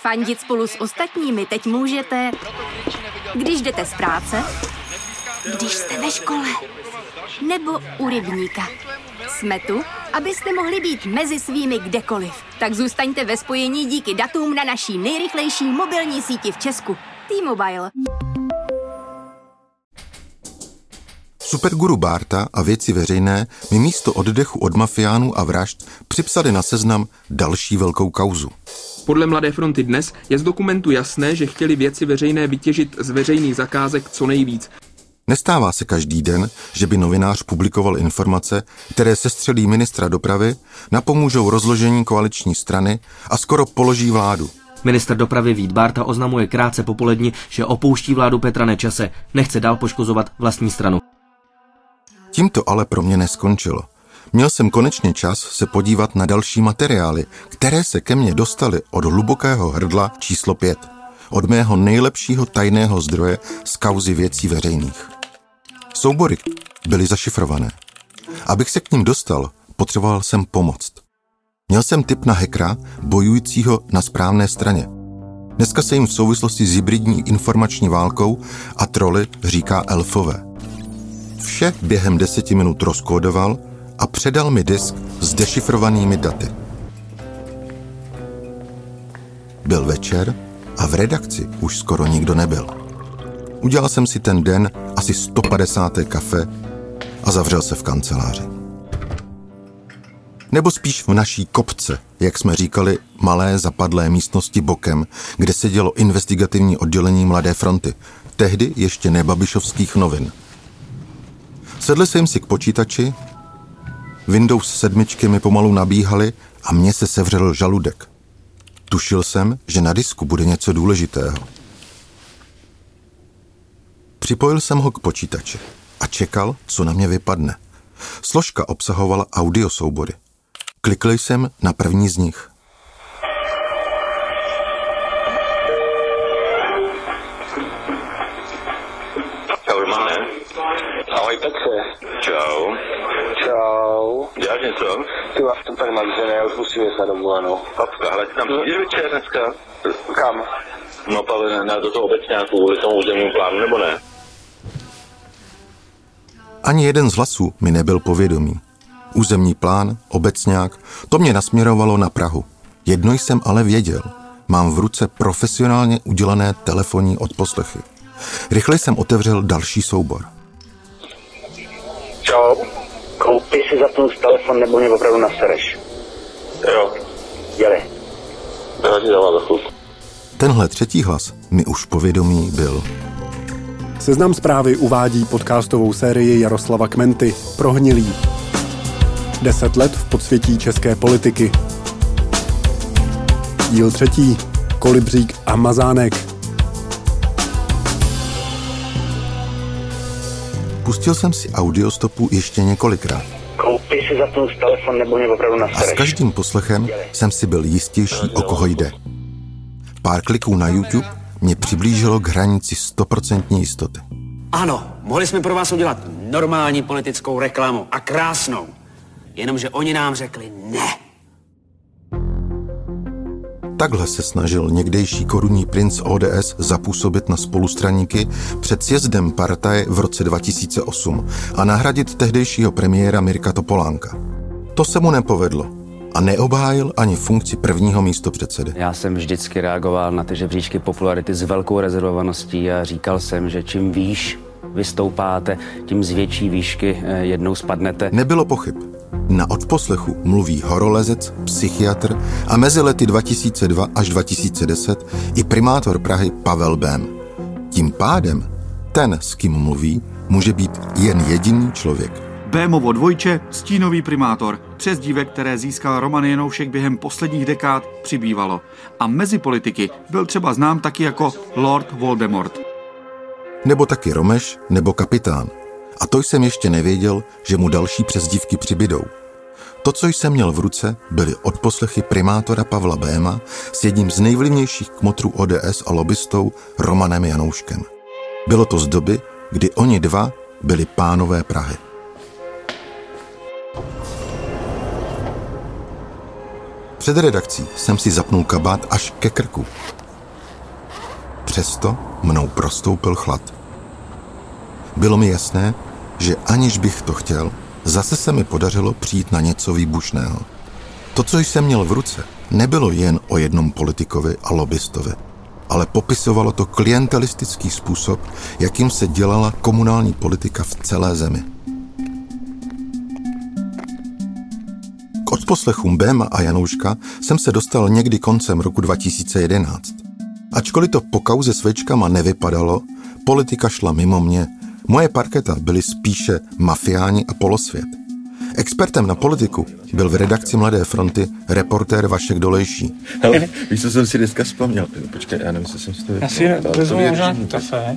Fandit spolu s ostatními teď můžete, když jdete z práce, když jste ve škole, nebo u rybníka. Jsme tu, abyste mohli být mezi svými kdekoliv. Tak zůstaňte ve spojení díky datům na naší nejrychlejší mobilní síti v Česku. T-Mobile. Superguru Bárta a Věci veřejné mi místo oddechu od mafiánů a vražd připsali na seznam další velkou kauzu. Podle Mladé fronty Dnes je z dokumentu jasné, že chtěli Věci veřejné vytěžit z veřejných zakázek co nejvíc. Nestává se každý den, že by novinář publikoval informace, které sestřelí ministra dopravy, napomůžou rozložení koaliční strany a skoro položí vládu. Ministr dopravy Vít Bárta oznamuje krátce po poledni, že opouští vládu Petra Nečase. Nechce dál poškozovat vlastní stranu. Tím to ale pro mě neskončilo. Měl jsem konečně čas se podívat na další materiály, které se ke mně dostaly od hlubokého hrdla číslo 5. Od mého nejlepšího tajného zdroje z kauzy Věcí veřejných. Soubory byly zašifrované. Abych se k ním dostal, potřeboval jsem pomoc. Měl jsem tip na hackera, bojujícího na správné straně. Dneska se jim v souvislosti s hybridní informační válkou a troly říká elfové. Vše během 10 minut rozkódoval a předal mi disk s dešifrovanými daty. Byl večer a v redakci už skoro nikdo nebyl. Udělal jsem si ten den asi 150. kafe a zavřel se v kanceláři. Nebo spíš v naší kopce, jak jsme říkali, malé zapadlé místnosti bokem, kde sedělo investigativní oddělení Mladé fronty, tehdy ještě nebabišovských novin. Sedl jsem si k počítači, Windows 7 mi pomalu nabíhaly a mně se sevřel žaludek. Tušil jsem, že na disku bude něco důležitého. Připojil jsem ho k počítači a čekal, co na mě vypadne. Složka obsahovala audiosoubory. Klikl jsem na první z nich. Ahoj Petře. Čau. Čau. Děláš něco? Ty vás to tak nabízené, já už musím jít na dovolenou. Papka, ale ty tam přijdeš večer dneska? Kam? No Pavel, do toho obecňáku, kvůli tomu územnímu plánu, nebo ne? Ani jeden z hlasů mi nebyl povědomý. Územní plán, obecňák, to mě nasměrovalo na Prahu. Jedno jsem ale věděl. Mám v ruce profesionálně udělané telefonní odposlechy. Rychle jsem otevřel další soubor. Čau. Koupí si zapnout telefon, nebo mě opravdu nasereš. Jo. Jeli. Já ti dávám za chvilku. Tenhle třetí hlas mi už povědomý byl. Seznam Zprávy uvádí podcastovou sérii Jaroslava Kmenty Prohnilý. 10 let v podsvětí české politiky. Díl 3. Kolibřík a Mazánek. Pustil jsem si audiostopu ještě několikrát. Koupí si zapnout telefon, nebo mě opravdu nasereš. A s každým poslechem jsem si byl jistější, o koho jde. Pár kliků na YouTube mě přiblížilo k hranici 100% jistoty. Ano, mohli jsme pro vás udělat normální politickou reklamu a krásnou. Jenomže oni nám řekli ne. Takhle se snažil někdejší korunní princ ODS zapůsobit na spolustraníky před sjezdem partaje v roce 2008 a nahradit tehdejšího premiéra Mirka Topolánka. To se mu nepovedlo a neobhájil ani funkci prvního místopředsedy. Já jsem vždycky reagoval na ty žebříčky popularity s velkou rezervovaností a říkal jsem, že čím výš vystoupáte, tím z větší výšky jednou spadnete. Nebylo pochyb. Na odposlechu mluví horolezec, psychiatr a mezi lety 2002 až 2010 i primátor Prahy Pavel Bém. Tím pádem ten, s kým mluví, může být jen jediný člověk. Bémovo dvojče, stínový primátor. Přezdívek, které získal Roman Janoušek během posledních dekád, přibývalo. A mezi politiky byl třeba znám taky jako Lord Voldemort. Nebo taky Romeš, nebo Kapitán. A to jsem ještě nevěděl, že mu další přezdívky přibydou. To, co jsem měl v ruce, byly odposlechy primátora Pavla Béma s jedním z nejvlivnějších kmotrů ODS a lobbystou Romanem Janouškem. Bylo to z doby, kdy oni dva byli pánové Prahy. Před redakcí jsem si zapnul kabát až ke krku. Přesto mnou prostoupil chlad. Bylo mi jasné, že aniž bych to chtěl, zase se mi podařilo přijít na něco výbušného. To, co jsem měl v ruce, nebylo jen o jednom politikovi a lobbystovi, ale popisovalo to klientelistický způsob, jakým se dělala komunální politika v celé zemi. K odposlechům Béma a Janouška jsem se dostal někdy koncem roku 2011. Ačkoliv to po kauze s Vejčkama nevypadalo, politika šla mimo mě. Moje parketa byly spíše mafiáni a polosvět. Expertem na politiku byl v redakci Mladé fronty reportér Vašek Dolejší. Hele, víš, co jsem si dneska vzpomněl? Počkej, já nevím, co jsem si to... Já si vezmu možná kafe.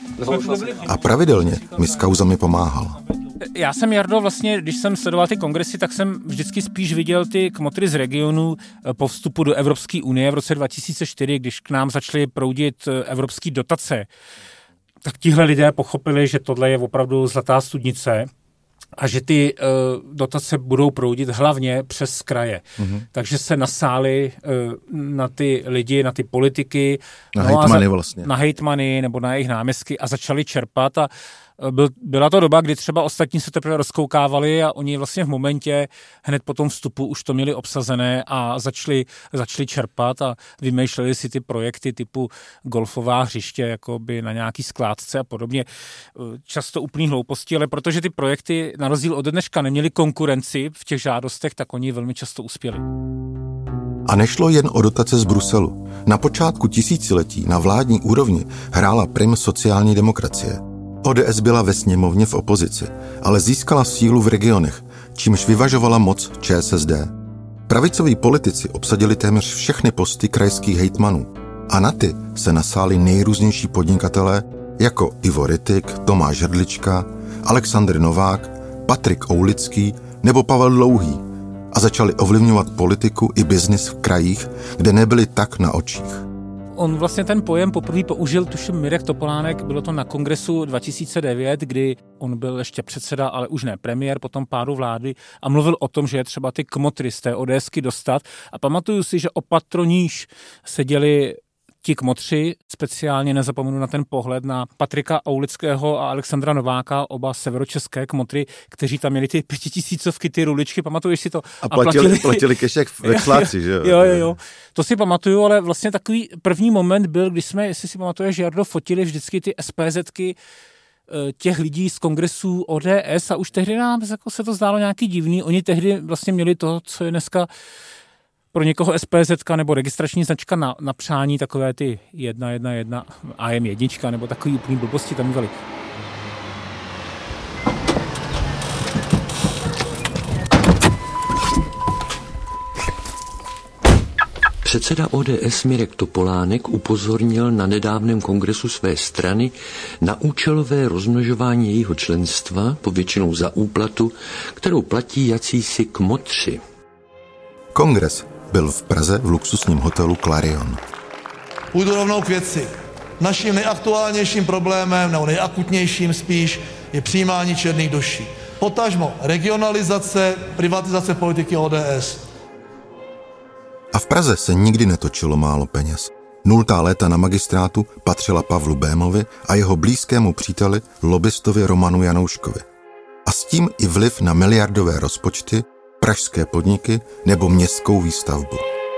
A pravidelně mi s kauzami pomáhal. Já jsem, Jardo, vlastně, když jsem sledoval ty kongresy, tak jsem vždycky spíš viděl ty kmotry z regionu po vstupu do Evropské unie v roce 2004, když k nám začaly proudit evropské dotace. Tak tihle lidé pochopili, že tohle je opravdu zlatá studnice a že ty dotace budou proudit hlavně přes kraje. Mm-hmm. Takže se nasáli na ty lidi, na ty politiky, na hejtmany vlastně. Na hejtmany nebo na jejich náměstky a začali čerpat a byla to doba, kdy třeba ostatní se teprve rozkoukávali a oni vlastně v momentě hned po tom vstupu už to měli obsazené a začali čerpat a vymýšleli si ty projekty typu golfová hřiště jakoby na nějaký skládce a podobně. Často úplný hlouposti, ale protože ty projekty na rozdíl od dneška neměli konkurenci v těch žádostech, tak oni velmi často uspěli. A nešlo jen o dotace z Bruselu. Na počátku tisíciletí na vládní úrovni hrála prim sociální demokracie. ODS byla ve sněmovně v opozici, ale získala sílu v regionech, čímž vyvažovala moc ČSSD. Pravicoví politici obsadili téměř všechny posty krajských hejtmanů a na ty se nasáli nejrůznější podnikatelé jako Ivo Rittig, Tomáš Hrdlička, Alexandr Novák, Patrik Oulický nebo Pavel Dlouhý a začali ovlivňovat politiku i biznis v krajích, kde nebyli tak na očích. On vlastně ten pojem poprvé použil, tuším, Mirek Topolánek, bylo to na kongresu 2009, kdy on byl ještě předseda, ale už ne premiér, potom pádu vlády a mluvil o tom, že je třeba ty kmotry z té ODSky dostat. A pamatuju si, že o patroníž seděli ti kmotři, speciálně nezapomenu na ten pohled na Patrika Oulického a Alexandra Nováka, oba severočeské kmotry, kteří tam měli ty 5000, ty ruličky, pamatuješ si to? A platili kešek ve Šláci, že jo? Jo, to si pamatuju, ale vlastně takový první moment byl, když jsme, jestli si pamatuješ, Jardo, fotili vždycky ty SPZky těch lidí z kongresů ODS a už tehdy nám jako se to zdálo nějaký divný. Oni tehdy vlastně měli to, co je dneska pro někoho SPZka nebo registrační značka na přání, takové ty 111 AM1 nebo takový úplný blbosti tam mývali. Předseda ODS Mirek Topolánek upozornil na nedávném kongresu své strany na účelové rozmnožování jejího členstva, povětšinou za úplatu, kterou platí jacísi kmotři. Kongres byl v Praze v luxusním hotelu Clarion. Půjdu rovnou k věci. Naším nejaktuálnějším problémem, nebo nejakutnějším spíš, je přijímání černých duší. Potažmo regionalizace, privatizace politiky ODS. A v Praze se nikdy netočilo málo peněz. 0. léta na magistrátu patřila Pavlu Bémovi a jeho blízkému příteli, lobbystovi Romanu Janouškovi. A s tím i vliv na miliardové rozpočty, pražské podniky nebo městskou výstavbu.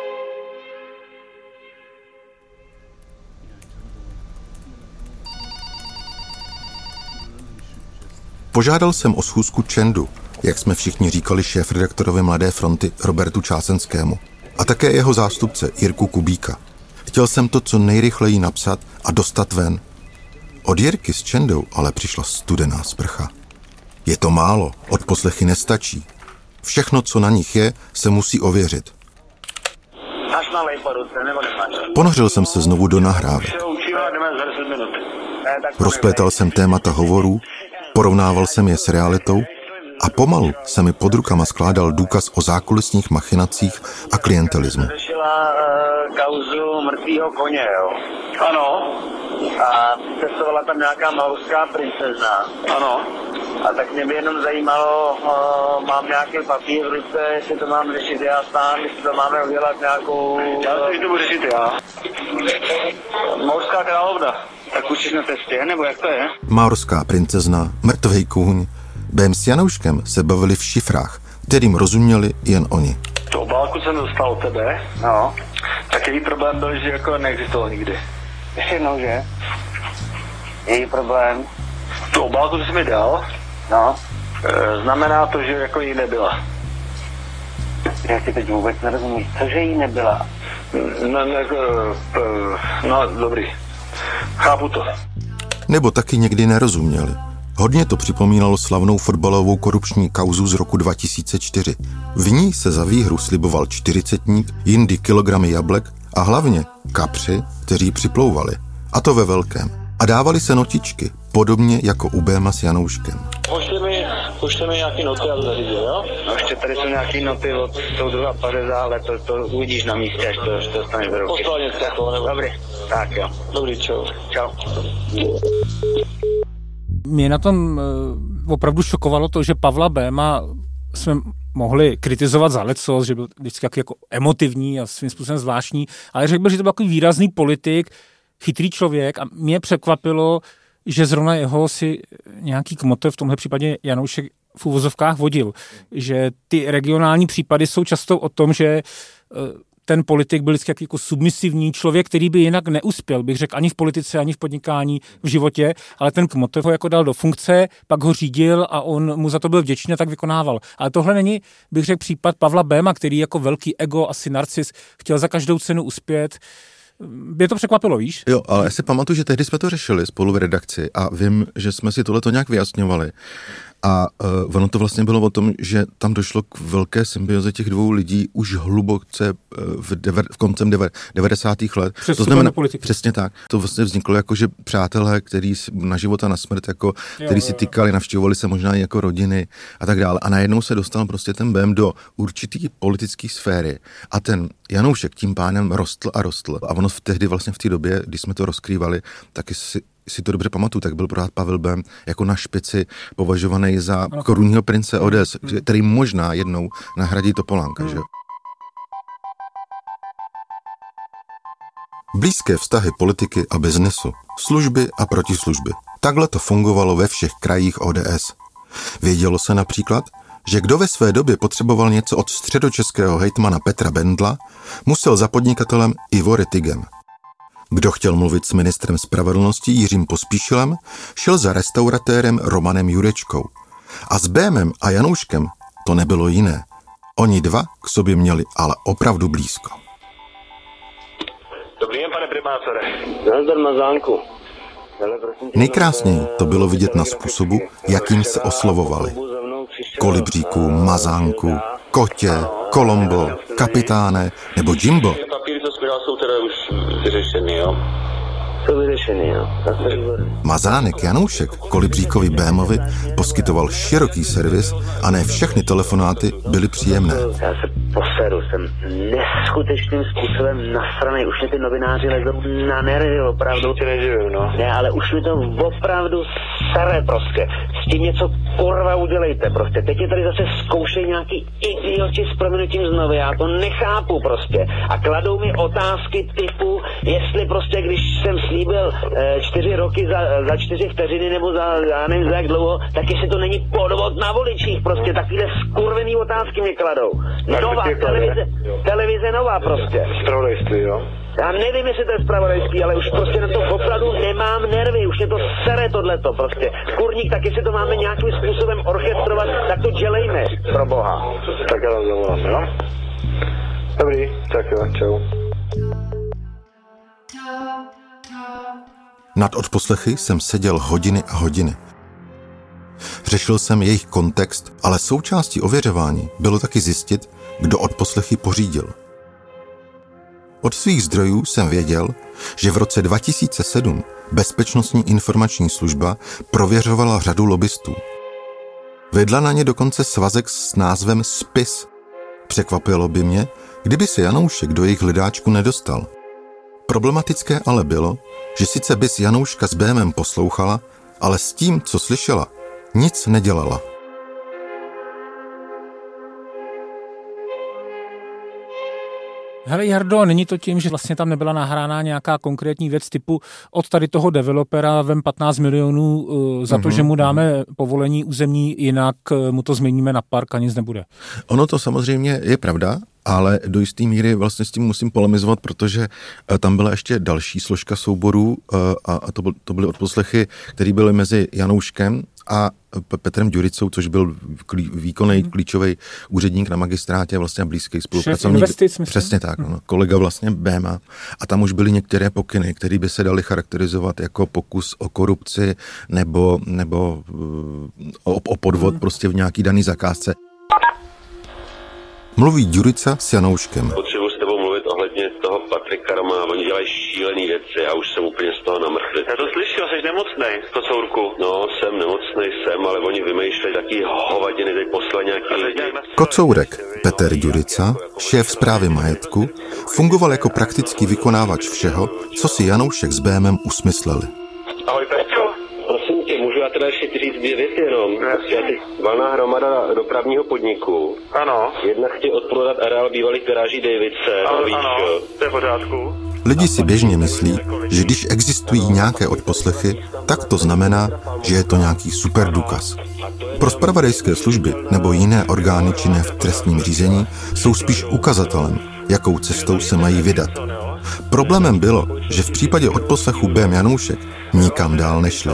Požádal jsem o schůzku Čendu, jak jsme všichni říkali šéfredaktorovi Mladé fronty Robertu Čásenskému, a také jeho zástupce Jirku Kubíka. Chtěl jsem to co nejrychleji napsat a dostat ven. Od Jirky s Čendou ale přišla studená sprcha. Je to málo, odposlechy nestačí. Všechno, co na nich je, se musí ověřit. Ponořil jsem se znovu do nahrávek. Rozplétal jsem témata hovorů, porovnával jsem je s realitou a pomalu se mi pod rukama skládal důkaz o zákulisních machinacích a klientelismu. Řešila kauzu mrtvýho koně, jo? Ano. A cestovala tam nějaká malská princezna. Ano. A tak mě by jenom zajímalo, mám nějaký papír v ruce, jestli to mám řešit já sám, jestli to máme udělat nějakou... Já to budu řešit já. Mořská královna. Tak už jsi na cestě, nebo jak to je? Máorská princezna, mrtvej kůň. Bém s Janouškem se bavili v šifrách, kterým rozuměli jen oni. Tu obálku jsem dostal od tebe, no. Tak její problém byl, že jako neexistoval nikdy. Ještě jednou, že? Její problém? Tu obálku, co jsi mi dal, no. Znamená to, že jako jí nebyla. Já si teď vůbec nerozumím, cože jí nebyla? No, dobrý. Chápu to. Nebo taky někdy nerozuměli. Hodně to připomínalo slavnou fotbalovou korupční kauzu z roku 2004. V ní se za výhru sliboval 40ník, jindy kilogramy jablek a hlavně kapři, kteří připlouvali. A to ve velkém. A dávali se notičky, podobně jako u Béma s Janouškem. Pošli mi nějaký noty a to zařídil, jo? No ještě tady jsou nějaký noty od soudruha Pařeza, ale to uvidíš na místě, až to dostaneš do ruky. Poslal něco takového, nebo? Dobrý, tak jo. Dobrý, čau. Čau. Mě na tom opravdu šokovalo to, že Pavla Béma jsme mohli kritizovat za lecos, že byl vždycky jako emotivní a svým způsobem zvláštní, ale řekl bych, že to byl takový výrazný politik, chytrý člověk a mě překvapilo, že zrovna jeho si nějaký kmotr, v tomhle případě Janoušek v uvozovkách vodil. Že ty regionální případy jsou často o tom, že ten politik byl vždycky jako submisivní člověk, který by jinak neuspěl, bych řekl, ani v politice, ani v podnikání, v životě, ale ten kmotr ho jako dal do funkce, pak ho řídil a on mu za to byl vděčný a tak vykonával. Ale tohle není, bych řekl, případ Pavla Béma, který jako velký ego, asi narcis, chtěl za každou cenu uspět. Mě to překvapilo, víš? Jo, ale já si pamatuju, že tehdy jsme to řešili spolu v redakci a vím, že jsme si tohleto nějak vyjasňovali. A ono to vlastně bylo o tom, že tam došlo k velké symbioze těch dvou lidí už hluboce v koncem 90. let. To znamená, přesně tak. To vlastně vzniklo jako, že přátelé, který na život a na smrt, jako, který si tykali, navštěvovali se možná i jako rodiny a tak dále. A najednou se dostal prostě ten Bém do určitý politické sféry. A ten Janoušek tím pánem rostl a rostl. A ono tehdy vlastně v té době, když jsme to rozkrývali, taky si to dobře pamatuju, tak byl pořád Pavel Bém jako na špici považovaný za korunního prince ODS, který možná jednou nahradí Topolánka, že? Blízké vztahy politiky a biznesu, služby a protislužby. Takhle to fungovalo ve všech krajích ODS. Vědělo se například, že kdo ve své době potřeboval něco od středočeského hejtmana Petra Bendla, musel za podnikatelem Ivo Rittigem. Kdo chtěl mluvit s ministrem spravedlnosti Jiřím Pospíšilem, šel za restauratérem Romanem Jurečkou. A s Bémem a Janouškem to nebylo jiné. Oni dva k sobě měli ale opravdu blízko. Dobrý den, pane primátore. Nazdar, Mazánku. Nejkrásněji to bylo vidět na způsobu, jakým se oslovovali. Kolibříku, Mazánku, Kotě, Kolombo, Kapitáne nebo Jimbo. Papíry, co jsme dal, jsou teda už vyřešený, jo? Jsou vyřešený, jo. Mazánek Janoušek Kolibříkovi Bémovi poskytoval široký servis a ne všechny telefonáty byly příjemné. Já se poseru, jsem neskutečným způsobem nasranej. Už mě ty novináři lezou na nervy, opravdu. Ne, ale už mi to opravdu sere prostě. S tím něco kurva udělejte prostě. Teď je tady zase zkoušej nějaký idioti s prominutím znovu. Já to nechápu prostě. A kladou mi otázky typu, jestli prostě, když jsem slíbil 4 roky za 4 vteřiny nebo za, já nevím za jak dlouho, tak jestli to není podvod na voličích prostě. Takovýhle skurvený otázky mi kladou. Nová televize nová prostě. Zpravodajství, jo? Já nevím, jestli to je zpravodajství, ale už prostě na to opravdu nemám nervy, už mě to sere tohleto prostě. Kurník, tak jestli to máme nějakým způsobem orchestrovat, tak to dělejme, pro boha. Tak já vás zavolám, jo? Dobrý, tak jo, čau. Nad odposlechy jsem seděl hodiny a hodiny. Řešil jsem jejich kontext, ale součástí ověřování bylo taky zjistit, kdo odposlechy pořídil. Od svých zdrojů jsem věděl, že v roce 2007 Bezpečnostní informační služba prověřovala řadu lobbystů. Vedla na ně dokonce svazek s názvem Spis. Překvapilo by mě, kdyby se Janoušek do jejich hledáčku nedostal. Problematické ale bylo, že sice BIS Janouška s Bémem poslouchala, ale s tím, co slyšela, nic nedělala. Hele Jardo, není to tím, že vlastně tam nebyla nahrána nějaká konkrétní věc typu od tady toho developera vem 15 milionů za to, že mu dáme povolení územní, jinak mu to změníme na park a nic nebude. Ono to samozřejmě je pravda, ale do jisté míry vlastně s tím musím polemizovat, protože tam byla ještě další složka souborů a to byly odposlechy, které byly mezi Janouškem a Petrem Ďuricou, což byl výkonný klíčový úředník na magistrátě, vlastně blízký spolupracovník. Přesně tak, kolega vlastně Béma. A tam už byly některé pokyny, které by se daly charakterizovat jako pokus o korupci nebo o podvod prostě v nějaký daný zakázce. Mluví Ďurica s Janouškem. Potřebuji s tebou mluvit ohledně toho Patrika Roma, oni dělají šílený věci, já už jsem úplně z toho namrchlý. Já to slyšel, jsi nemocnej, kocourku. No, jsem nemocnej, ale oni vymýšlejí taky hovadiny, teď poslali nějaký lidi. Kocourek Petr Ďurica, šéf správy majetku, fungoval jako praktický vykonávač všeho, co si Janoušek s BMem usmysleli. Ahoj Peťo. Prosím tě, můžu já teda ještě říct 2 věci jenom. Valná hromada dopravního podniku. Ano. Jedna chtějí odprodat areál bývalých garáží Davidse. Ano, to je v pořádku. Lidi si běžně myslí, že když existují nějaké odposlechy, tak to znamená, že je to nějaký super důkaz. Pro zpravodajské služby nebo jiné orgány činné v trestním řízení jsou spíš ukazatelem, jakou cestou se mají vydat. Problémem bylo, že v případě odposlechu BM Janoušek nikam dál nešli.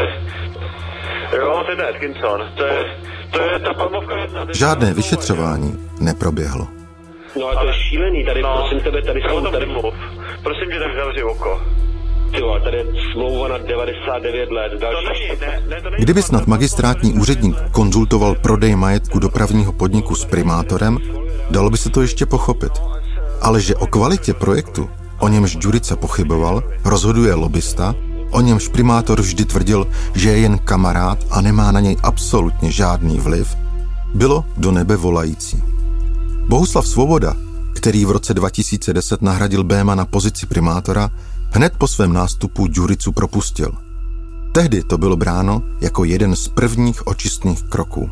Žádné vyšetřování neproběhlo. No a to je šílený, tady prosím tebe, tady jsou tady mluv. Prosím tě, tak zavři oko. Tyjo, tady je smlouva na 99 let, další. Kdyby snad magistrátní úředník konzultoval prodej majetku dopravního podniku s primátorem, dalo by se to ještě pochopit. Ale že o kvalitě projektu, o němž Ďurica pochyboval, rozhoduje lobista, o němž primátor vždy tvrdil, že je jen kamarád a nemá na něj absolutně žádný vliv, bylo do nebe volající. Bohuslav Svoboda, který v roce 2010 nahradil Béma na pozici primátora, hned po svém nástupu Ďuricu propustil. Tehdy to bylo bráno jako jeden z prvních očistných kroků.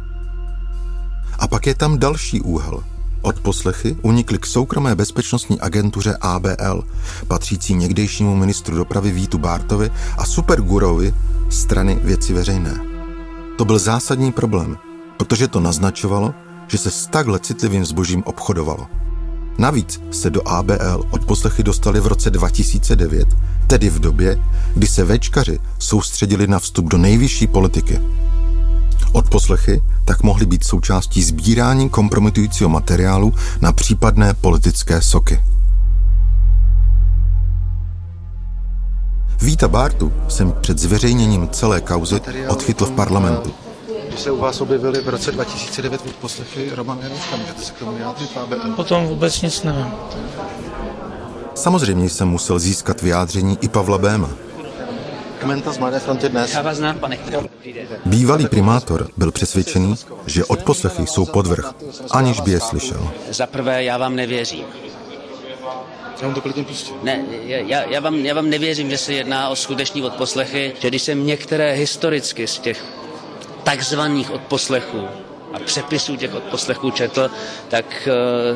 A pak je tam další úhel. Odposlechy unikly k soukromé bezpečnostní agentuře ABL, patřící někdejšímu ministru dopravy Vítu Bártovi a supergurovi strany Věci veřejné. To byl zásadní problém, protože to naznačovalo, že se s takhle citlivým zbožím obchodovalo. Navíc se do ABL odposlechy dostali v roce 2009, tedy v době, kdy se véčkaři soustředili na vstup do nejvyšší politiky. Odposlechy tak mohly být součástí sbírání kompromitujícího materiálu na případné politické soky. Víta Bártu jsem před zveřejněním celé kauzy odchytl v parlamentu. Když se u vás objevili v roce 2009 odposlechy Romana Janouška, můžete se k tomu vyjádřit? Potom vůbec nic nevím. Samozřejmě jsem musel získat vyjádření i Pavla Béma. Kmenta z Mladé fronty Dnes. Já vás znám, pane. Bývalý primátor byl přesvědčený, že odposlechy jsou podvrh, aniž by je slyšel. Za prvé, já vám nevěřím. Já vám to klidně pustím. Ne, já vám nevěřím, že se jedná o skutečný odposlechy, že když jsem některé historicky z těch takzvaných odposlechů a přepisů těch odposlechů četl, tak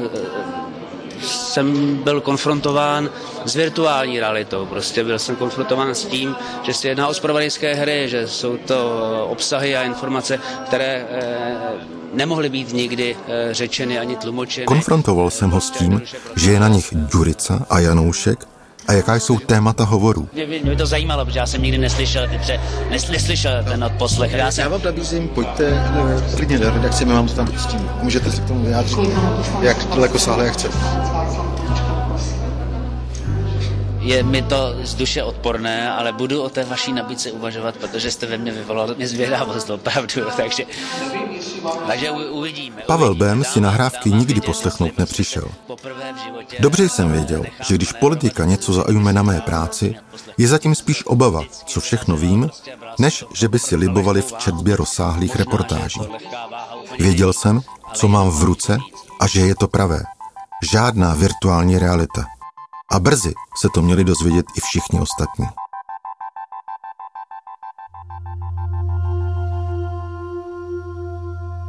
jsem byl konfrontován s virtuální realitou. Prostě byl jsem konfrontován s tím, že se jedná o zpravodajské hry, že jsou to obsahy a informace, které nemohly být nikdy řečeny ani tlumočeny. Konfrontoval jsem ho s tím, že je na nich Ďurica a Janoušek a jaká jsou témata hovorů. Mě to zajímalo, protože já jsem nikdy neslyšel ten odposlech. Já vám nabízím, pojďte klidně do redakce, my vám to tam pustíme. Můžete se k tomu vyjádřit, jak dalekosáhle jak chcete. Je mi to z duše odporné, ale budu o té vaší nabídce uvažovat, protože jste ve mně vyvolal mě zvědavost opravdu, takže uvidíme. Pavel Bém si nahrávky nikdy poslechnout nepřišel. Dobře jsem věděl, že když politika něco zaujme na mé práci, je zatím spíš obava, co všechno vím, než že by si libovali v četbě rozsáhlých reportáží. Věděl jsem, co mám v ruce a že je to pravé. Žádná virtuální realita. A brzy se to měli dozvědět i všichni ostatní.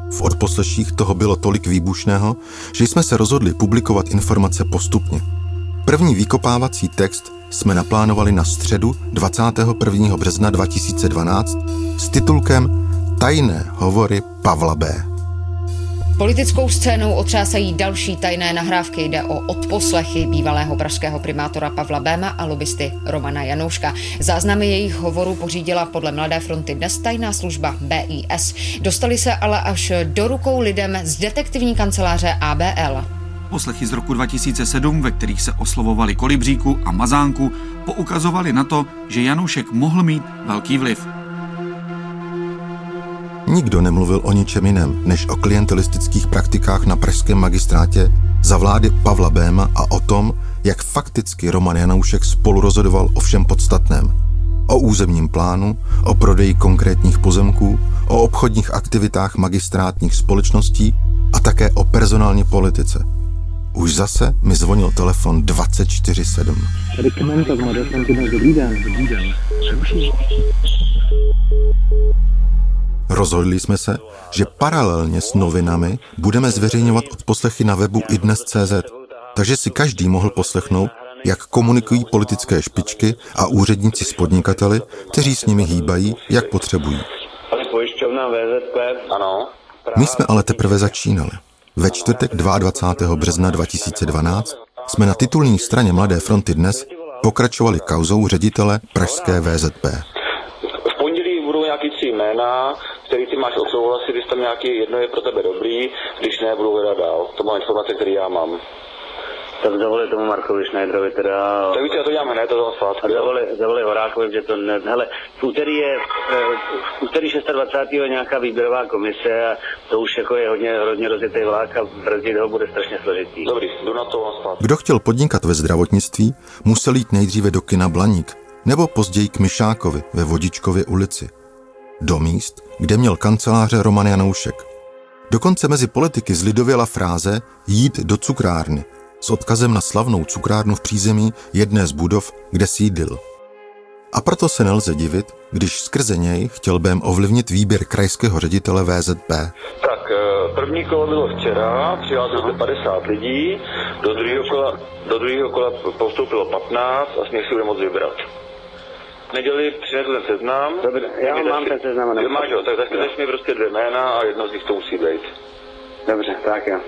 V odposleších toho bylo tolik výbušného, že jsme se rozhodli publikovat informace postupně. První vykopávací text jsme naplánovali na středu 21. března 2012 s titulkem Tajné hovory Pavla B. Politickou scénou otřásají další tajné nahrávky. Jde o odposlechy bývalého pražského primátora Pavla Béma a lobbysty Romana Janouška. Záznamy jejich hovorů pořídila podle Mladé fronty dnes tajná služba BIS. Dostali se ale až do rukou lidem z detektivní kanceláře ABL. Poslechy z roku 2007, ve kterých se oslovovali Kolibříku a Mazánku, poukazovali na to, že Janoušek mohl mít velký vliv. Nikdo nemluvil o ničem jiném, než o klientelistických praktikách na pražském magistrátě za vlády Pavla Béma a o tom, jak fakticky Roman Janoušek spolurozhodoval o všem podstatném. O územním plánu, o prodeji konkrétních pozemků, o obchodních aktivitách magistrátních společností a také o personální politice. Už zase mi zvonil telefon 24/7. Tady Kmenta z Mladé fronty dnes. Dobrý den. Rozhodli jsme se, že paralelně s novinami budeme zveřejňovat odposlechy na webu idnes.cz, takže si každý mohl poslechnout, jak komunikují politické špičky a úředníci s podnikateli, kteří s nimi hýbají, jak potřebují. My jsme ale teprve začínali. Ve čtvrtek 22. března 2012 jsme na titulní straně Mladé fronty dnes pokračovali kauzou ředitele pražské VZP. V pondělí budou nějaký 3 jména, který ty máš odsouhlasit, když tam nějaký jedno je pro tebe dobrý, když ne, budu hledat dál. To má informace, které já mám. Tak zavoli tomu Markovi Schneiderovi teda... Tak víte, já to dělám hned, to toho svátku. A zavoli Horákovi, že to ne... Hele, v úterý 26. je nějaká výběrová komise a to už jako je hodně rozjetý vlák a brzdit ho bude strašně složitý. Dobrý, jdu na to svátku. Kdo chtěl podnikat ve zdravotnictví, musel jít nejdříve do kina Blaník, nebo později k Myšákovi ve Vodičkově ulici. Do míst, kde měl kanceláře Roman Janoušek. Dokonce mezi politiky zlidověla fráze jít do cukrárny, s odkazem na slavnou cukrárnu v přízemí jedné z budov, kde sídlil. A proto se nelze divit, když skrze něj chtěl Bém ovlivnit výběr krajského ředitele VZP. Tak, první kolo bylo včera, přihlásilo se 50 lidí, do druhého kola postoupilo 15 a z nich si bude moct vybrat. Neděli přinesl ten seznam. Dobře, já mám ten seznam. Máš ho, tak zašli mi prostě 2 jména a jedno z nich to musí být. Dobře, tak jo.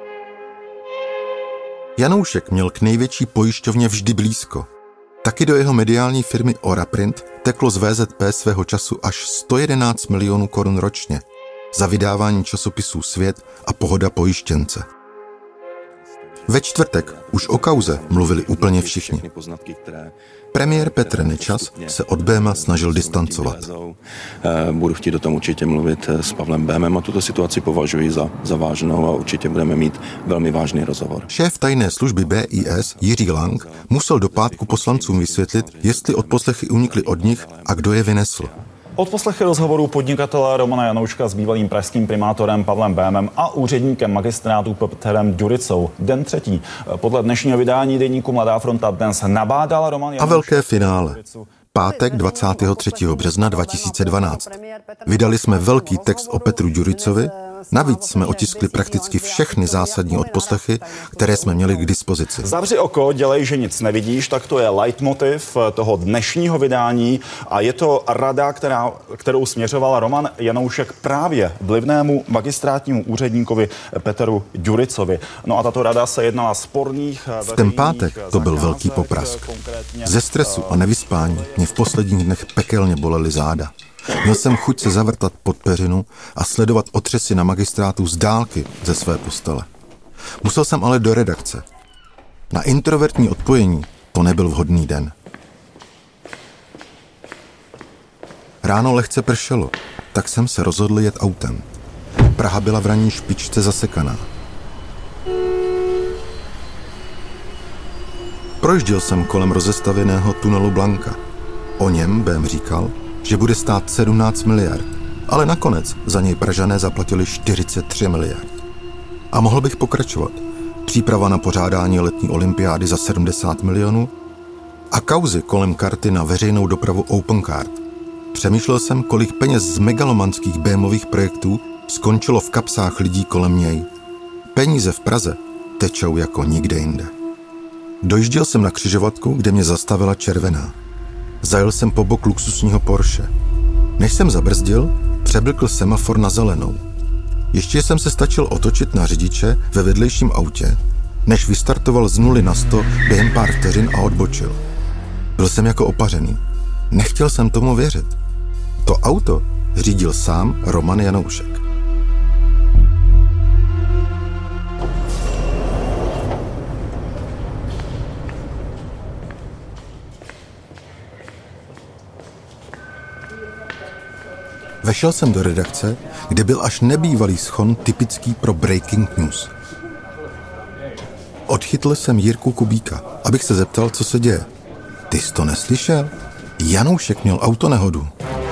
Janoušek měl k největší pojišťovně vždy blízko. Taky do jeho mediální firmy Oraprint teklo z VZP svého času až 111 milionů korun ročně za vydávání časopisů Svět a Pohoda pojištěnce. Ve čtvrtek už o kauze mluvili úplně všichni. Premiér Petr Nečas se od Béma snažil distancovat. Budu chtít o tom určitě mluvit s Pavlem Bémem a tuto situaci považuji za vážnou a určitě budeme mít velmi vážný rozhovor. Šéf tajné služby BIS Jiří Lang musel do pátku poslancům vysvětlit, jestli odposlechy unikly od nich a kdo je vynesl. Odposlechy rozhovoru podnikatele Romana Janouška s bývalým pražským primátorem Pavlem Bémem a úředníkem magistrátu Petrem Ďuricou. Den třetí. Podle dnešního vydání deníku Mladá fronta dnes nabádal Roman Janoušek. A velké finále. Pátek 23. března 2012. Vydali jsme velký text o Petru Ďuricovi, navíc jsme otiskli prakticky všechny zásadní odposlechy, které jsme měli k dispozici. Zavři oko, dělej, že nic nevidíš, tak to je leitmotiv toho dnešního vydání a je to rada, kterou směřoval Roman Janoušek právě vlivnému magistrátnímu úředníkovi Petru Ďuricovi. No a tato rada se jednala sporných... V ten pátek to byl velký poprask. Ze stresu a nevyspání mě v posledních dnech pekelně bolely záda. Měl jsem chuť se zavrtat pod peřinu a sledovat otřesy na magistrátu z dálky ze své postele. Musel jsem ale do redakce. Na introvertní odpojení to nebyl vhodný den. Ráno lehce pršelo, tak jsem se rozhodl jet autem. Praha byla v ranní špičce zasekaná. Projížděl jsem kolem rozestavěného tunelu Blanka. O něm Bém říkal, že bude stát 17 miliard, ale nakonec za něj Pražané zaplatili 43 miliard. A mohl bych pokračovat. Příprava na pořádání letní olympiády za 70 milionů a kauzy kolem karty na veřejnou dopravu Opencard. Přemýšlel jsem, kolik peněz z megalomanských Bémových projektů skončilo v kapsách lidí kolem něj. Peníze v Praze tečou jako nikde jinde. Dojížděl jsem na křižovatku, kde mě zastavila červená. Zajel jsem po bok luxusního Porsche. Než jsem zabrzdil, přeblkl semafor na zelenou. Ještě jsem se stačil otočit na řidiče ve vedlejším autě, než vystartoval z 0 na 100 během pár vteřin a odbočil. Byl jsem jako opařený. Nechtěl jsem tomu věřit. To auto řídil sám Roman Janoušek. Vešel jsem do redakce, kde byl až nebývalý schon typický pro breaking news. Odchytl jsem Jirku Kubíka, abych se zeptal, co se děje. Ty jsi to neslyšel? Janoušek měl autonehodu.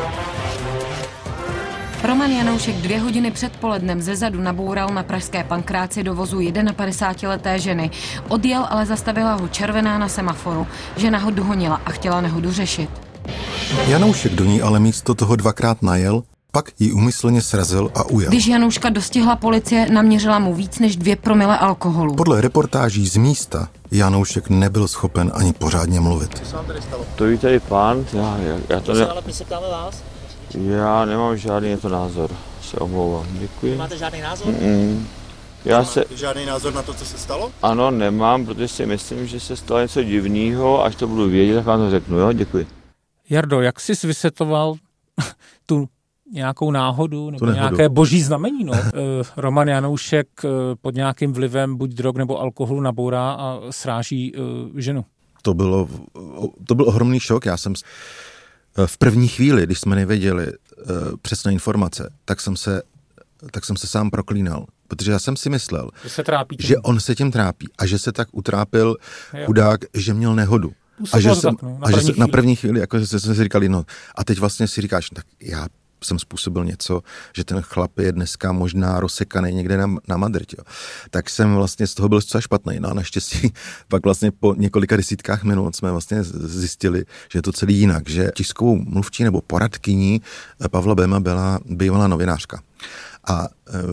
Roman Janoušek 2 hodiny před polednem zezadu naboural na pražské Pankráci do vozu 51leté ženy. Odjel, ale zastavila ho červená na semaforu. Žena ho dohonila a chtěla nehodu řešit. Janoušek do ní ale místo toho 2krát najel, pak ji úmyslně srazil a ujel. Když Janouška dostihla policie, naměřila mu víc než 2 promile alkoholu. Podle reportáží z místa Janoušek nebyl schopen ani pořádně mluvit. Co se vám tady stalo? To ví tady pán, já to ale my se ptáme vás. Já nemám žádný názor, se omlouvám, děkuji. Nemáte žádný názor? Máte žádný názor na to, co se stalo? Ano, nemám, protože si myslím, že se stalo něco divného, až to budu vědět, tak vám to řeknu, jo, děkuji. Jardo, jak jsi vysvětloval tu nějakou náhodu nebo nějaké boží znamení? No? Roman Janoušek pod nějakým vlivem buď drog nebo alkoholu nabourá a sráží ženu. To byl ohromný šok. Já jsem v první chvíli, když jsme nevěděli přesné informace, tak jsem se sám proklínal. Protože já jsem si myslel, že on se tím trápí a že se tak utrápil chudák, že měl nehodu. A že na první chvíli, jako jsme si říkali, no a teď vlastně si říkáš, tak já jsem způsobil něco, že ten chlap je dneska možná rozsekaný někde na Madrid, jo. Tak jsem vlastně z toho byl docela špatný. No a naštěstí pak vlastně po několika desítkách minut jsme vlastně zjistili, že je to celý jinak, že tiskovou mluvčí nebo poradkyní Pavla Béma byla bývalá novinářka. A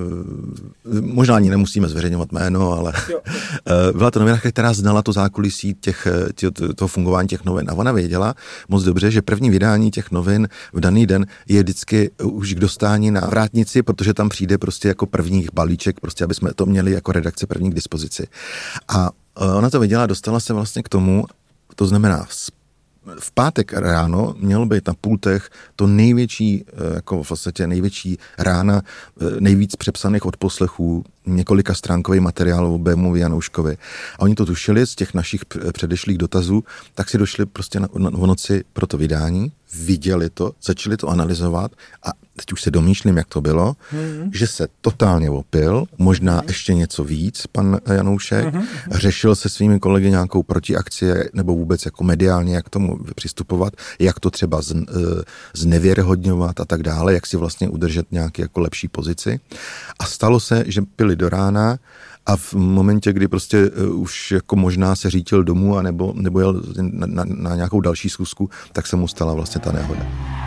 možná ani nemusíme zveřejňovat jméno, ale byla to novinářka, která znala to zákulisí toho fungování těch novin. A ona věděla moc dobře, že první vydání těch novin v daný den je vždycky už k dostání na vrátnici, protože tam přijde prostě jako první balíček, prostě aby jsme to měli jako redakce první k dispozici. A ona to věděla, dostala se vlastně k tomu, to znamená v pátek ráno mělo být na pultech to největší, jako v podstatě největší rána, nejvíc přepsaných odposlechů, několika stránkový materiál o Bémovi Janouškovi. A oni to tušili z těch našich předešlých dotazů, tak si došli prostě v noci pro to vydání, viděli to, začali to analyzovat a teď už se domýšlím, jak to bylo, že se totálně opil, možná ještě něco víc, pan Janoušek, řešil se svými kolegy nějakou protiakci nebo vůbec jako mediálně, jak tomu přistupovat, jak to třeba znevěrohodňovat a tak dále, jak si vlastně udržet nějaký jako lepší pozici. A stalo se, že pili do rána a v momentě, kdy prostě už jako možná se řítil domů a nebo jel na nějakou další schůzku, tak se mu stala vlastně ta nehoda.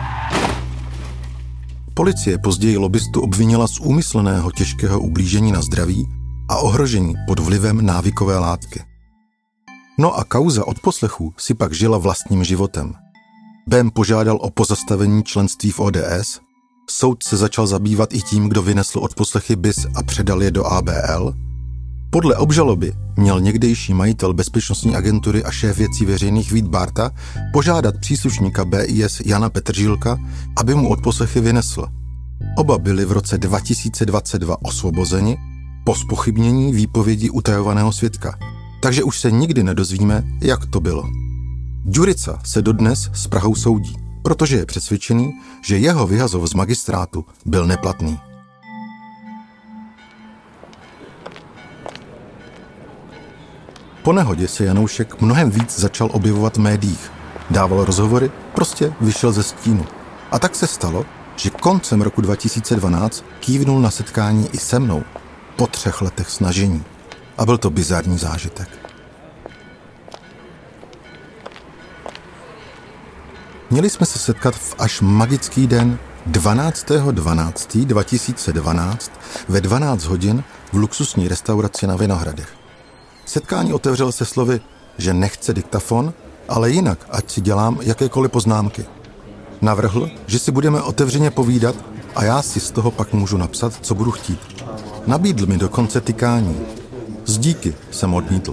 Policie později lobbystu obvinila z úmyslného těžkého ublížení na zdraví a ohrožení pod vlivem návykové látky. No a kauza odposlechů si pak žila vlastním životem. Bém požádal o pozastavení členství v ODS, soud se začal zabývat i tím, kdo vynesl odposlechy BIS a předal je do ABL. Podle obžaloby měl někdejší majitel bezpečnostní agentury a šéf věcí veřejných Vít Bárta požádat příslušníka BIS Jana Petržílka, aby mu odposlechy vynesl. Oba byli v roce 2022 osvobozeni po zpochybnění výpovědi utajovaného svědka. Takže už se nikdy nedozvíme, jak to bylo. Ďurica se dodnes s Prahou soudí, protože je přesvědčený, že jeho vyhazov z magistrátu byl neplatný. Po nehodě se Janoušek mnohem víc začal objevovat v médiích. Dával rozhovory, prostě vyšel ze stínu. A tak se stalo, že koncem roku 2012 kývnul na setkání i se mnou po 3 letech snažení. A byl to bizarní zážitek. Měli jsme se setkat v až magický den 12.12.2012 ve 12 hodin v luxusní restauraci na Vinohradech. Setkání otevřel se slovy, že nechce diktafon, ale jinak, ať si dělám jakékoliv poznámky. Navrhl, že si budeme otevřeně povídat a já si z toho pak můžu napsat, co budu chtít. Nabídl mi dokonce tykání. Z díky jsem odmítl.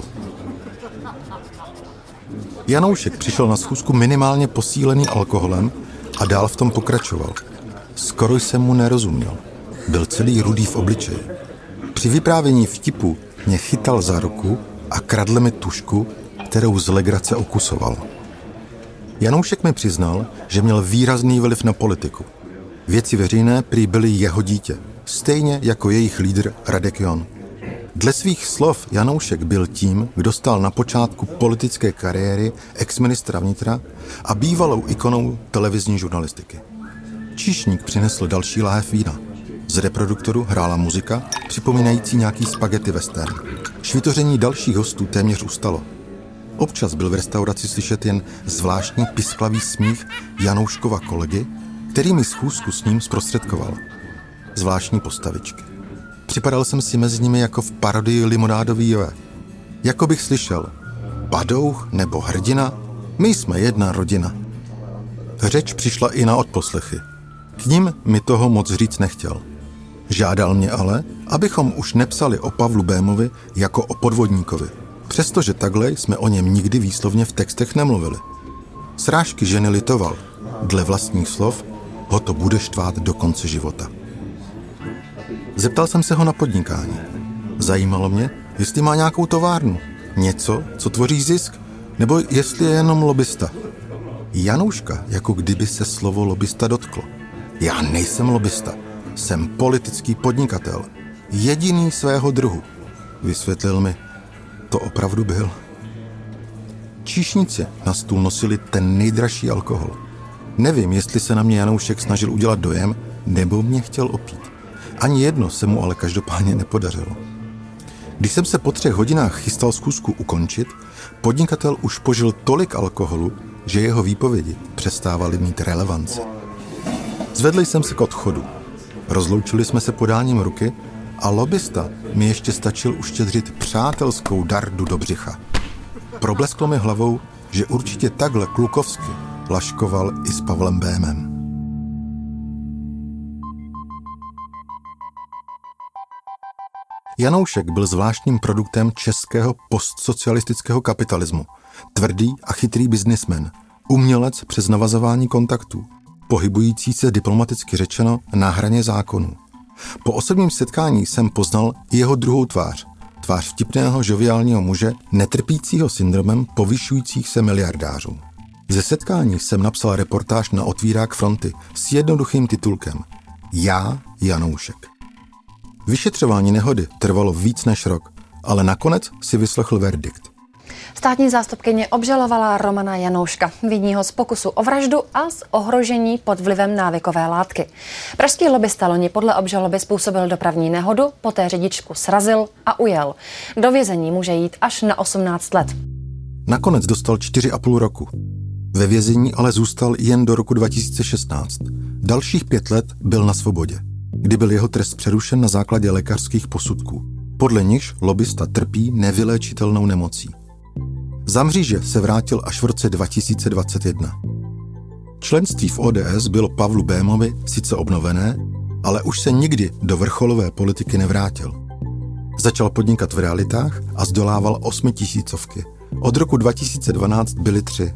Janoušek přišel na schůzku minimálně posílený alkoholem a dál v tom pokračoval. Skoro jsem mu nerozuměl. Byl celý rudý v obličeji. Při vyprávění vtipu mě chytal za ruku a kradl mi tužku, kterou z legrace okusoval. Janoušek mi přiznal, že měl výrazný vliv na politiku. Věci veřejné prý byly jeho dítě, stejně jako jejich lídr Radek Jon. Dle svých slov Janoušek byl tím, kdo stal na počátku politické kariéry exministra vnitra a bývalou ikonou televizní žurnalistiky. Číšník přinesl další láhev vína. Z reproduktoru hrála muzika, připomínající nějaký spaghetti western. Švitoření dalších hostů téměř ustalo. Občas byl v restauraci slyšet jen zvláštní pisklavý smích Janouškova kolegy, který mi schůzku s ním zprostředkoval. Zvláštní postavičky. Připadal jsem si mezi nimi jako v parodii Limonádový Joe. Jako bych slyšel Badouch nebo hrdina, my jsme jedna rodina. Řeč přišla i na odposlechy. K nim mi toho moc říct nechtěl. Žádal mě ale, abychom už nepsali o Pavlu Bémovi jako o podvodníkovi, přestože takhle jsme o něm nikdy výslovně v textech nemluvili. Srážky ženy litoval, dle vlastních slov, ho to bude štvát do konce života. Zeptal jsem se ho na podnikání. Zajímalo mě, jestli má nějakou továrnu, něco, co tvoří zisk, nebo jestli je jenom lobista. Janouška, jako kdyby se slovo lobista dotklo. Já nejsem lobista, jsem politický podnikatel, jediný svého druhu. Vysvětlil mi, to opravdu byl. Číšníci na stůl nosili ten nejdražší alkohol. Nevím, jestli se na mě Janoušek snažil udělat dojem, nebo mě chtěl opít. Ani jedno se mu ale každopádně nepodařilo. Když jsem se po 3 hodinách chystal schůzku ukončit, podnikatel už požil tolik alkoholu, že jeho výpovědi přestávaly mít relevanci. Zvedl jsem se k odchodu. Rozloučili jsme se podáním ruky a lobista mi ještě stačil uštědřit přátelskou dardu do břicha. Problesklo mi hlavou, že určitě takhle klukovsky laškoval i s Pavlem Bémem. Janoušek byl zvláštním produktem českého postsocialistického kapitalismu. Tvrdý a chytrý biznismen, umělec přes navazování kontaktů, pohybující se diplomaticky řečeno na hraně zákonů. Po osobním setkání jsem poznal i jeho druhou tvář. Tvář vtipného žoviálního muže, netrpícího syndromem povyšujících se miliardářů. Ze setkání jsem napsal reportáž na otvírák Fronty s jednoduchým titulkem Já, Janoušek. Vyšetřování nehody trvalo víc než rok, ale nakonec si vyslechl verdikt. Státní zástupkyně obžalovala Romana Janouška, viní ho z pokusu o vraždu a z ohrožení pod vlivem návykové látky. Pražský lobista loni podle obžaloby způsobil dopravní nehodu, poté řidičku srazil a ujel. Do vězení může jít až na 18 let. Nakonec dostal 4,5 roku. Ve vězení ale zůstal jen do roku 2016. Dalších 5 let byl na svobodě, kdy byl jeho trest přerušen na základě lékařských posudků. Podle nichž lobista trpí nevyléčitelnou nemocí. Za mříže se vrátil až v roce 2021. Členství v ODS bylo Pavlu Bémovi sice obnovené, ale už se nikdy do vrcholové politiky nevrátil. Začal podnikat v realitách a zdolával 8 000. Od roku 2012 byly 3.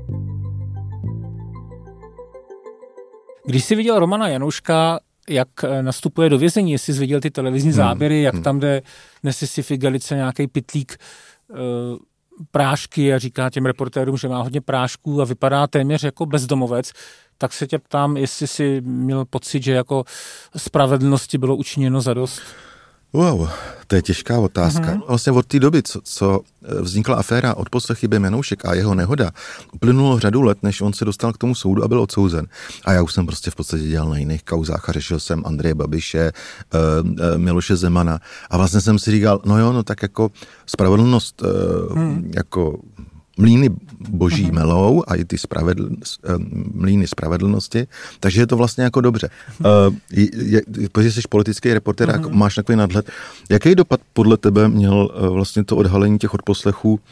Když jsi viděl Romana Janouška, jak nastupuje do vězení, jestli jsi viděl ty televizní záběry, jak tam jde, nese si v igelice nějaký pytlík prášky a říká těm reportérům, že má hodně prášků a vypadá téměř jako bezdomovec, tak se tě ptám, jestli jsi měl pocit, že jako spravedlnosti bylo učiněno zadost? Wow, to je těžká otázka. Vlastně od té doby, co vznikla aféra odposlechy Bém Janoušek a jeho nehoda, uplynulo řadu let, než on se dostal k tomu soudu a byl odsouzen. A já už jsem prostě v podstatě dělal na jiných kauzách a řešil jsem Andreje Babiše, Miloše Zemana. A vlastně jsem si říkal, no tak jako spravedlnost jako mlýny boží melou a i ty mlýny spravedlnosti, takže je to vlastně jako dobře. Protože jsi politický reportér a máš takový nadhled. Jaký dopad podle tebe měl vlastně to odhalení těch odposlechů?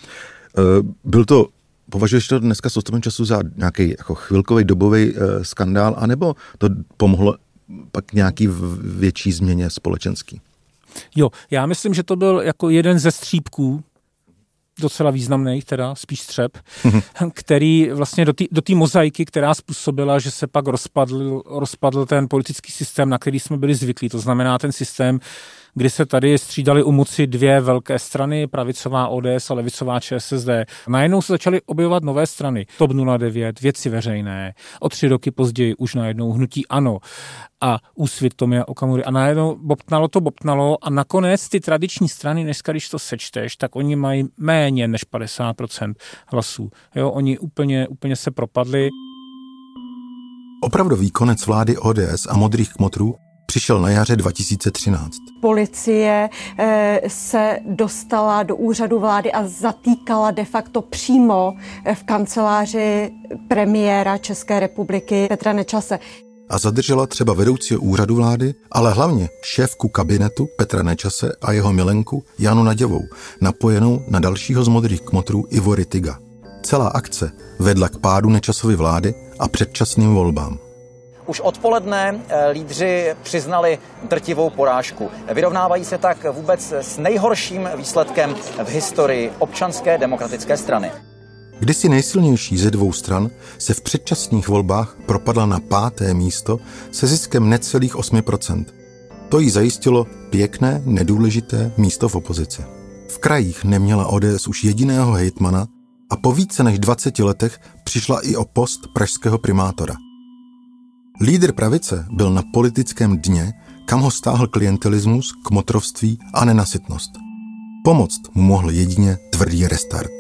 Považuješ to dneska s odstupem času za nějaký jako chvilkový dobový skandál, anebo to pomohlo pak nějaký větší změně společenský? Jo, já myslím, že to byl jako jeden ze střípků, docela významný, teda spíš střep, který vlastně do té mozaiky, která způsobila, že se pak rozpadl ten politický systém, na který jsme byli zvyklí. To znamená ten systém, kdy se tady střídaly u moci dvě velké strany, pravicová ODS a levicová ČSSD. Najednou se začaly objevovat nové strany. TOP 09, Věci veřejné, o 3 roky později už najednou hnutí ANO a Úsvit Tomia Okamury. A najednou bobtnalo a nakonec ty tradiční strany, dneska když to sečteš, tak oni mají méně než 50% hlasů. Jo, oni úplně se propadli. Opravdový konec vlády ODS a modrých kmotrů přišel na jaře 2013. Policie se dostala do úřadu vlády a zatýkala de facto přímo v kanceláři premiéra České republiky Petra Nečase. A zadržela třeba vedoucího úřadu vlády, ale hlavně šéfku kabinetu Petra Nečase a jeho milenku Janu Naďovou, napojenou na dalšího z modrých kmotrů Ivo Rittiga. Celá akce vedla k pádu Nečasovy vlády a předčasným volbám. Už odpoledne lídři přiznali drtivou porážku. Vyrovnávají se tak vůbec s nejhorším výsledkem v historii Občanské demokratické strany. Kdysi nejsilnější ze dvou stran se v předčasných volbách propadla na 5. místo se ziskem necelých 8%. To jí zajistilo pěkné, nedůležité místo v opozici. V krajích neměla ODS už jediného hejtmana a po více než 20 letech přišla i o post pražského primátora. Lídr pravice byl na politickém dně, kam ho stáhl klientelismus, kmotrovství a nenasytnost. Pomoct mu mohl jedině tvrdý restart.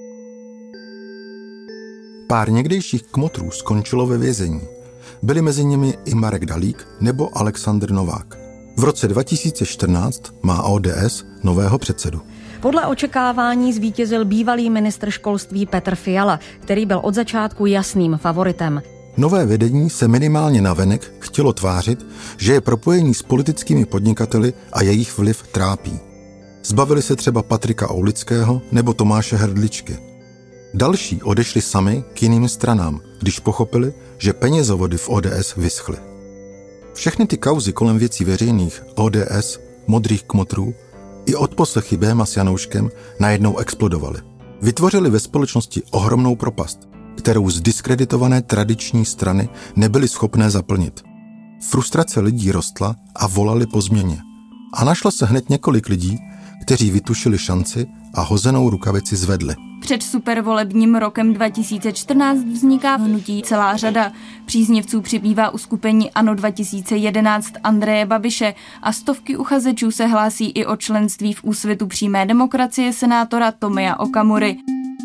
Pár někdejších kmotrů skončilo ve vězení. Byli mezi nimi i Marek Dalík nebo Alexandr Novák. V roce 2014 má ODS nového předsedu. Podle očekávání zvítězil bývalý ministr školství Petr Fiala, který byl od začátku jasným favoritem. Nové vedení se minimálně navenek chtělo tvářit, že je propojení s politickými podnikateli a jejich vliv trápí. Zbavili se třeba Patrika Oulického nebo Tomáše Hrdličky. Další odešli sami k jiným stranám, když pochopili, že penězovody v ODS vyschly. Všechny ty kauzy kolem věcí veřejných, ODS, modrých kmotrů i odposlechy Béma s Janouškem najednou explodovaly. Vytvořili ve společnosti ohromnou propast, kterou zdiskreditované tradiční strany nebyly schopné zaplnit. Frustrace lidí rostla a volali po změně. A našlo se hned několik lidí, kteří vytušili šanci a hozenou rukavici zvedli. Před supervolebním rokem 2014 vzniká hnutí celá řada. Příznivců přibývá uskupení ANO 2011 Andreje Babiše a stovky uchazečů se hlásí i o členství v Úsvitu přímé demokracie senátora Tomia Okamury.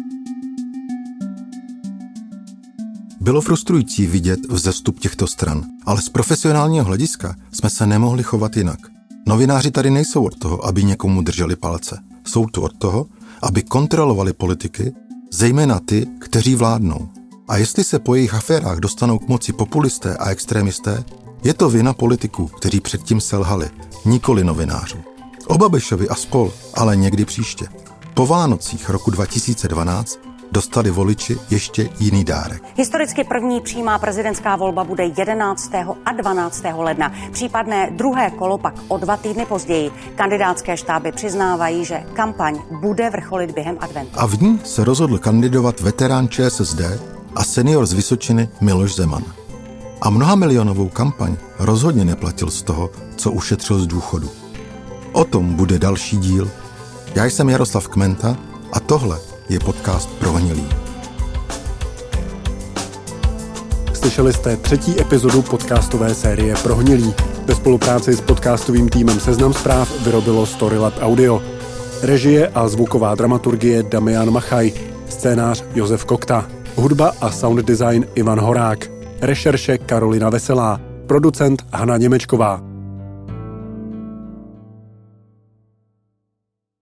Bylo frustrující vidět vzestup těchto stran, ale z profesionálního hlediska jsme se nemohli chovat jinak. Novináři tady nejsou od toho, aby někomu drželi palce. Jsou tu od toho, aby kontrolovali politiky, zejména ty, kteří vládnou. A jestli se po jejich aférách dostanou k moci populisté a extrémisté, je to vina politiků, kteří předtím selhali, nikoli novinářů. O Babišovi a spol, ale někdy příště. Po Vánocích roku 2012 dostali voliči ještě jiný dárek. Historicky první přímá prezidentská volba bude 11. a 12. ledna. Případné druhé kolo pak o 2 týdny později. Kandidátské štáby přiznávají, že kampaň bude vrcholit během adventu. A v ní se rozhodl kandidovat veterán ČSSD a senior z Vysočiny Miloš Zeman. A mnohamilionovou kampaň rozhodně neplatil z toho, co ušetřil z důchodu. O tom bude další díl. Já jsem Jaroslav Kmenta a tohle je podcast Prohnilý. Slyšeli jste 3. epizodu podcastové série Prohnilý. Ve spolupráci s podcastovým týmem Seznam Zpráv vyrobilo Storylab Audio. Režie a zvuková dramaturgie Damian Machaj. Scénář Josef Kokta. Hudba a sound design Ivan Horák. Rešerše Karolina Veselá. Producent Hana Němečková.